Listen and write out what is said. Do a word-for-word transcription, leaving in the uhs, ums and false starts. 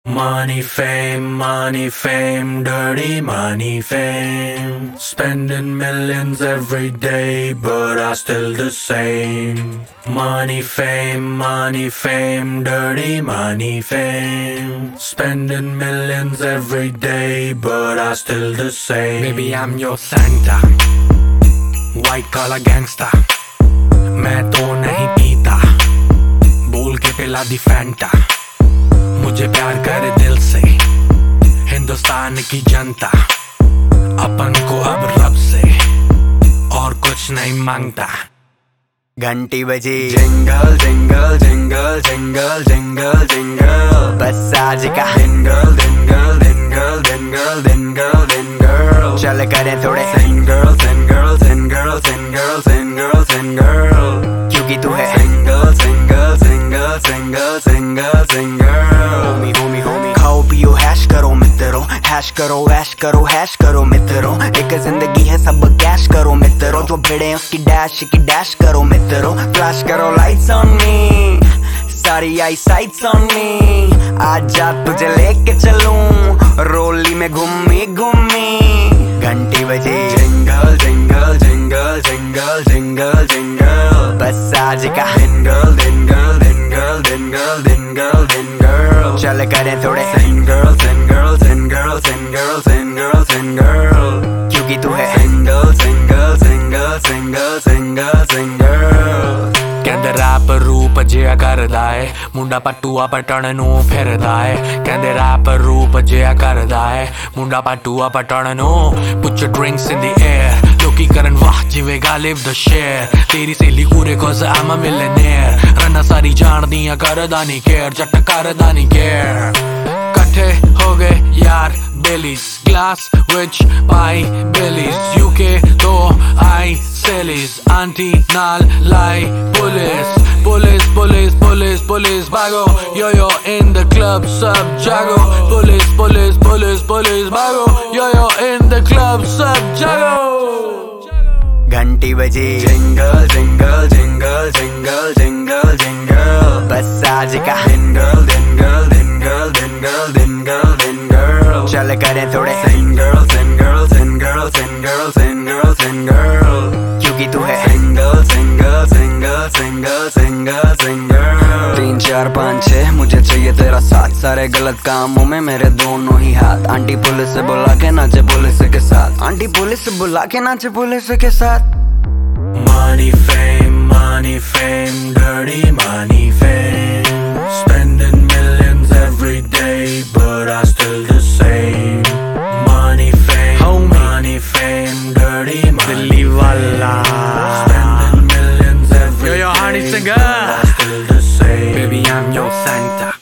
Money, fame, money, fame, dirty money, fame. Spending millions every day, but I still the same. Money, fame, money, fame, dirty money, fame. Spending millions every day, but I still the same. Baby, I'm your Santa, white collar gangster. मैं तो नहीं पीता, बोल के पिला दी Fanta. मुझे प्यार करे दिल से हिंदुस्तान की जनता. अपन को अब रब से और कुछ नहीं मांगता. घंटी बजी jingle jingle jingle jingle jingle jingle, बस आज का jingle jingle jingle jingle jingle jingle. चल करें थोड़े single single single single single single, क्योंकि तू है single single single single single single. Homie homie homie खाओ पियो हैश करो मित्रों, हैश करो ऐश करो हैश करो मित्रों. एक जिंदगी है सब कैश करो मित्रों, जो भिड़े उसकी डैश की डैश करो मित्रों. फ्लैश करो लाइट्स ऑन मी, सारी आई साइट्स ऑन मी. आजा तुझे लेके चलूं रोली में घूमी घूमी. घंटी बजे jingle jingle jingle jingle jingle jingle, बस आज का jingle jingle jingle jingle jingle jingle. चल करें थोड़े single single single single single single, क्योंकि तू है single single single single single single. कहंदे रैप रूप जिया करदा है, मुंडा पटूआ पटण नूं फिरदा है. कहंदे रैप रूप जिया करदा है, मुंडा पटूआ पटण नूं. Put your drinks in the air, लोकी करन वाह जिवें गालिब द शेर. तेरी सहेली कूरे cause I'm a millionaire. Ranna सारी जान दियां करदा नहीं केयर, जट करदा नहीं केयर. कट्ठे हो गए यार बेलीज, ग्लास विच पाई बेलीज. यूके तो आई सेलीज, आंटी नाल लाई police. Police police police police भागो, yo yo in the club सब जागो. पुलिस पुलिस पुलिस पुलिस भागो, yo yo in the club सब जागो. घंटी बजी jingle jingle jingle jingle jingle jingle, बस आज का jingle jingle jingle jingle jingle jingle. चल करें थोड़े single single single single single single, क्योंकि तू है single single single single single single. तीन चार पाँच छः मुझे चाहिए तेरा साथ, सारे गलत कामों में मेरे दोनों ही हाथ. आंटी पुलिस से बुला के नाचे पुलिस के साथ, आंटी पुलिस से बुला के नाचे पुलिस के साथ. Money, fame, money, fame, dirty money, fame. Spending millions every day, but I still the same. Money, fame, Homie. money, fame, dirty money, Dilli wala. Spending millions every yo, yo, day, but I still the same. Baby, I'm your Santa.